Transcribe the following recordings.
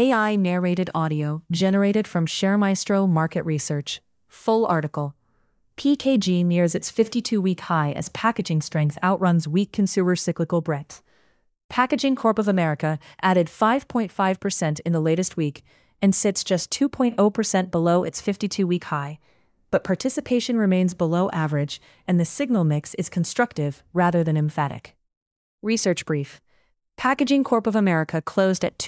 AI narrated audio generated from ShareMaestro Market Research. Full article. PKG nears its 52-week high as packaging strength outruns weak consumer cyclical breadth. Packaging Corp of America added 5.5% in the latest week and sits just 2.0% below its 52-week high. But participation remains below average, and the signal mix is constructive rather than emphatic. Research brief. Packaging Corp of America closed at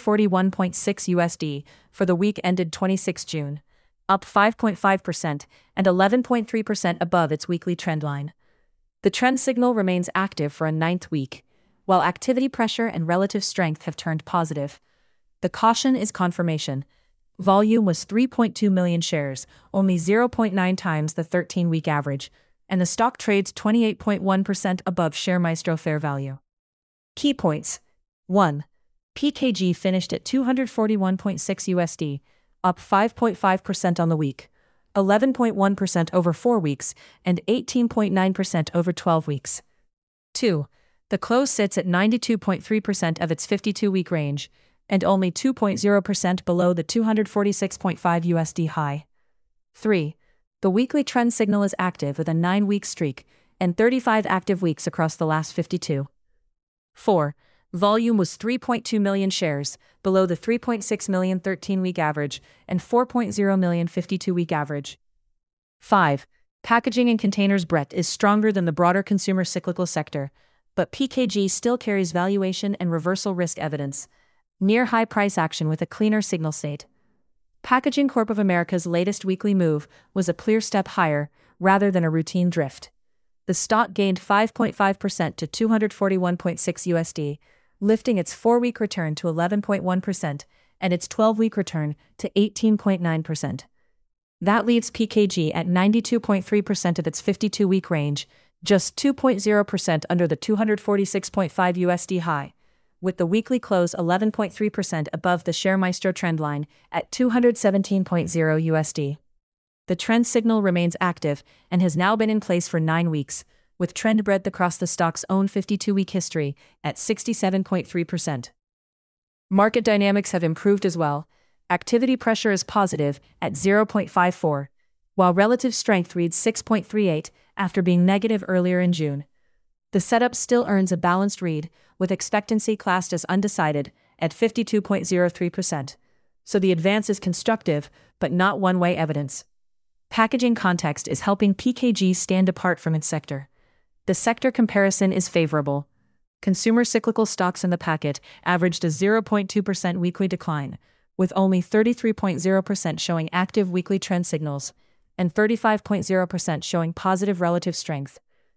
$241.6 for the week ended 26 June, up 5.5% and 11.3% above its weekly trend line. The trend signal remains active for a ninth week, while activity pressure and relative strength have turned positive. The caution is confirmation. Volume was 3.2 million shares, only 0.9 times the 13-week average, and the stock trades 28.1% above ShareMaestro fair value. Key points. 1. PKG finished at $241.6, up 5.5% on the week, 11.1% over 4 weeks, and 18.9% over 12 weeks. 2. The close sits at 92.3% of its 52-week range, and only 2.0% below the $246.5 high. 3. The weekly trend signal is active with a 9-week streak and 35 active weeks across the last 52. 4. Volume was 3.2 million shares, below the 3.6 million 13-week average and 4.0 million 52-week average. 5. Packaging and containers breadth is stronger than the broader consumer cyclical sector, but PKG still carries valuation and reversal risk evidence, near high price action with a cleaner signal state. Packaging Corp of America's latest weekly move was a clear step higher, rather than a routine drift. The stock gained 5.5% to $241.6, lifting its 4-week return to 11.1% and its 12-week return to 18.9%. That leaves PKG at 92.3% of its 52-week range, just 2.0% under the $246.5 high, with the weekly close 11.3% above the ShareMaestro trendline at $217.0. The trend signal remains active and has now been in place for 9 weeks, with trend breadth across the stock's own 52-week history at 67.3%. Market dynamics have improved as well. Activity pressure is positive at 0.54, while relative strength reads 6.38 after being negative earlier in June. The setup still earns a balanced read, with expectancy classed as undecided at 52.03%, so the advance is constructive, but not one-way evidence. Packaging context is helping PKG stand apart from its sector. The sector comparison is favorable. Consumer cyclical stocks in the packet averaged a 0.2% weekly decline, with only 33.0% showing active weekly trend signals and 35.0% showing positive relative strength.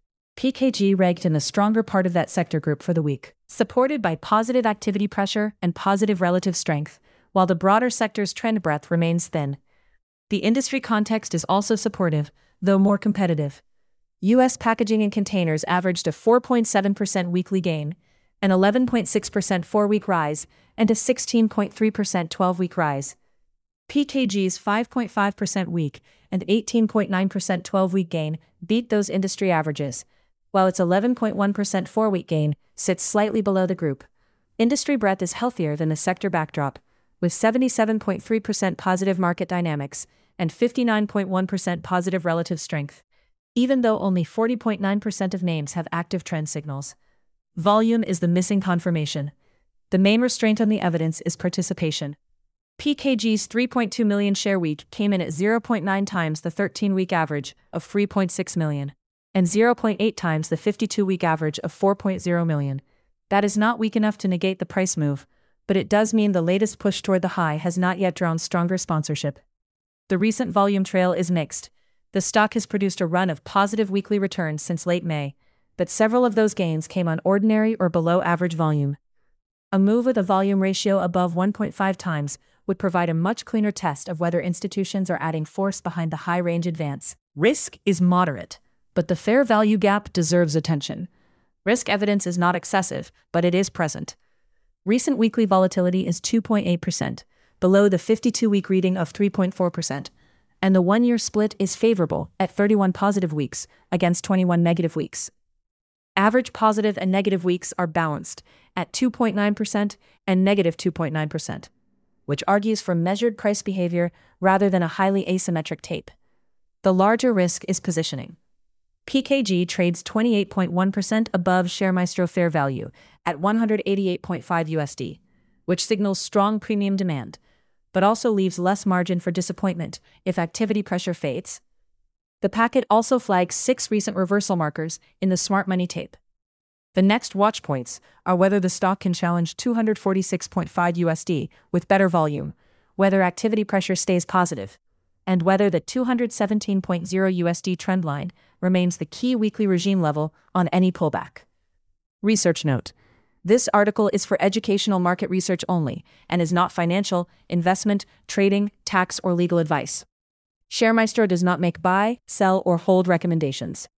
PKG ranked in the stronger part of that sector group for the week, supported by positive activity pressure and positive relative strength, while the broader sector's trend breadth remains thin. The industry context is also supportive, though more competitive. U.S. packaging and containers averaged a 4.7% weekly gain, an 11.6% 4-week rise, and a 16.3% 12-week rise. PKG's 5.5% week and 18.9% 12-week gain beat those industry averages, while its 11.1% 4-week gain sits slightly below the group. Industry breadth is healthier than the sector backdrop, with 77.3% positive market dynamics and 59.1% positive relative strength, even though only 40.9% of names have active trend signals. Volume is the missing confirmation. The main restraint on the evidence is participation. PKG's 3.2 million share week came in at 0.9 times the 13-week average of 3.6 million, and 0.8 times the 52-week average of 4.0 million. That is not weak enough to negate the price move, but it does mean the latest push toward the high has not yet drawn stronger sponsorship. The recent volume trail is mixed. The stock has produced a run of positive weekly returns since late May, but several of those gains came on ordinary or below average volume. A move with a volume ratio above 1.5 times would provide a much cleaner test of whether institutions are adding force behind the high-range advance. Risk is moderate, but the fair value gap deserves attention. Risk evidence is not excessive, but it is present. Recent weekly volatility is 2.8%, below the 52-week reading of 3.4%, and the 1-year split is favorable at 31 positive weeks against 21 negative weeks. Average positive and negative weeks are balanced at 2.9% and negative 2.9%. which argues for measured price behavior rather than a highly asymmetric tape. The larger risk is positioning. PKG trades 28.1% above ShareMaestro fair value at $188.5 USD, which signals strong premium demand, but also leaves less margin for disappointment if activity pressure fades. The packet also flags 6 recent reversal markers in the smart money tape. The next watch points are whether the stock can challenge $246.5 USD with better volume, whether activity pressure stays positive, and whether the $217.0 USD trend line remains the key weekly regime level on any pullback. Research note: this article is for educational market research only and is not financial, investment, trading, tax, or legal advice. ShareMaestro does not make buy, sell, or hold recommendations.